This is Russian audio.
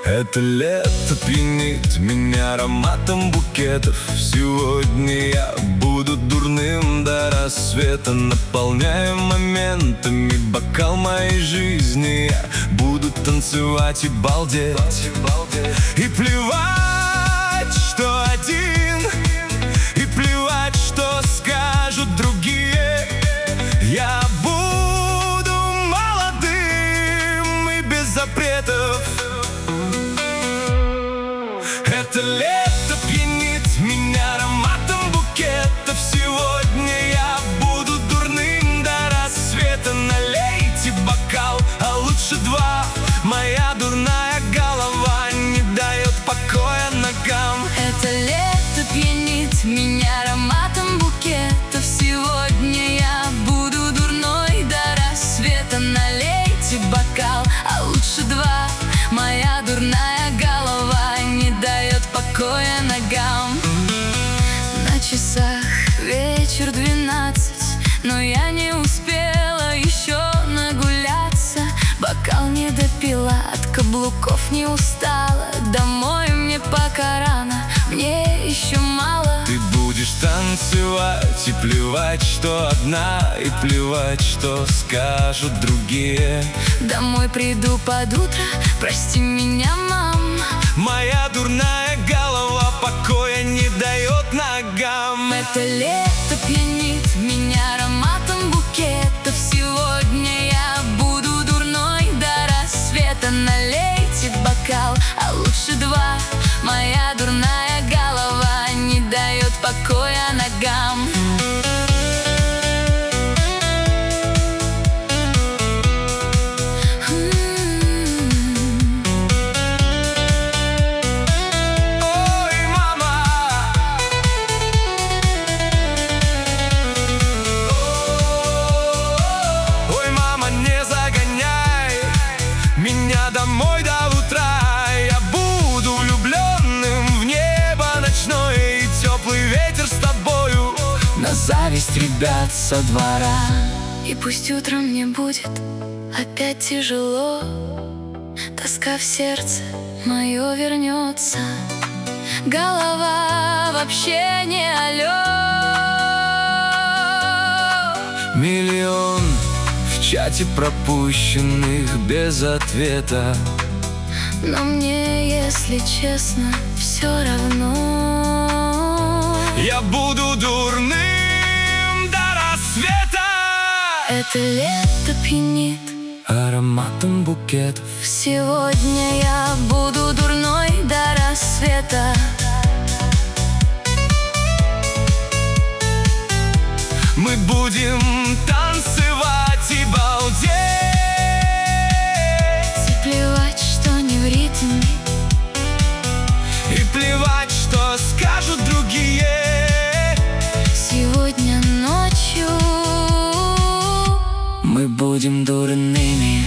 Это лето пьянит меня ароматом букетов. Сегодня я буду дурным до рассвета, наполняя моментами бокал моей жизни. Я буду танцевать и балдеть, и плевать, что один, и плевать, что скажут другие. Я буду молодым и без запретов. Это лето пьянит меня ароматом букетов. Сегодня я буду дурным до рассвета. Налейте бокал, а лучше два. Моя дурная голова не дает покоя ногам. Это лето пьянит меня ароматом букетов. Сегодня я буду дурной до рассвета. Налейте бокал, а лучше два. Моя дурная голова не дает покоя ногам. На часах вечер 12, но я не успела еще нагуляться. Бокал не допила, от каблуков не устала. Домой мне пока рано, мне еще мало. Ты будешь танцевать и плевать, что одна, и плевать, что скажут другие. Домой приду под утро, прости меня, мам. Моя дурная голова покоя не дает ногам. Это лето пьянит меня ароматом букетов. Сегодня я буду дурной до рассвета. Налейте бокал, а лучше два. Моя дурная голова не дает покоя ногам. Домой до утра. Я буду влюбленным в небо ночное и теплый ветер с тобою, на зависть ребят со двора. И пусть утром мне будет опять тяжело, тоска в сердце мое вернется. Голова вообще не алло. Миллион в чате пропущенных без ответа, но мне, если честно, все равно. Я буду дурным до рассвета. Это лето пьянит ароматом букетов. Сегодня я буду дурной до рассвета. Мы будем танцевать и балдеть, и плевать, что не в ритме, и плевать, что скажут другие. Сегодня ночью мы будем дурными